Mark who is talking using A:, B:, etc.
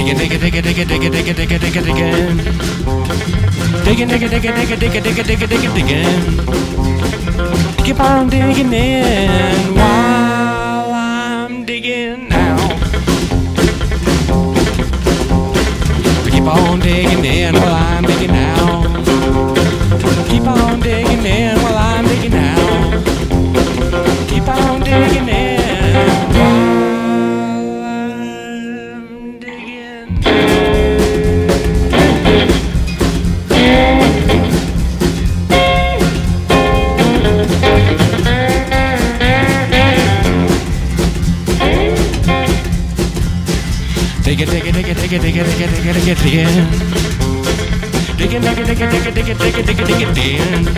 A: Dig it, dig it, dig it, dig it, dig it, dig it, dig it, dig it, dig it. Dig it, dig it, dig it, dig it, dig it, dig it, dig it, dig it, dig it. Keep on digging in while I'm digging out. Keep on digging in while I'm digging out. Keep on digging in while I'm digging out. Keep on digging in while I'm digging. Dig it, dig it, dig it, dig it, dig it, dig it, dig it, dig it, dig it. Dig it, dig it, dig it, dig it, dig it, dig it, dig it, dig it, dig it.